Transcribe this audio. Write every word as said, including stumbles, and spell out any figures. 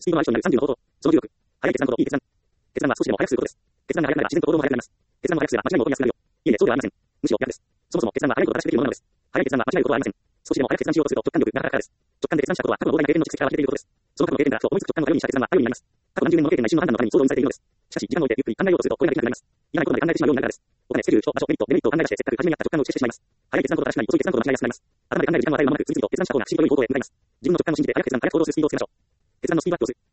スピードは相性になるさんじゅうの方法。その重力。早い決断ほどいい決断。決断は少しでも早くすることです。決断が早くなれば自然と行動も早くなります。決断も早くすれば間違いも起こりやすくなるよ。いいえ、そうではありません。むしろ逆です。そもそも決断は早いことを正しくできるものなのです。早い決断は間違えることはありません。少しでも早く決断しようとすると直感力が働くからです。直感で決断したことは過去の膨大な経験の蓄積から湧き出ていることです。その過去の経験からふと思いつく直感を頼りにした決断は頼りになります。過去何十年もの経験が一瞬の判断のために総動員されているのです。しかし、時間を置いてゆっくり考えようとするとこれができなくなります。いらないことまで考えてしまうようになるからです。お金、スケジュール、人、場所、メリット、デメリットを考え出してせっかく初めにあった直感を打ち消してしまいます。早い決断ほど正しくなり、遅い決断ほど間違いやすくなります。頭で考える時間を与える間もなく次々と決断した方が不思議と良い方向へ向かいます。自分の直感を信じて早く決断、早く行動するスピードをつけましょう。決断のスピードアップをする。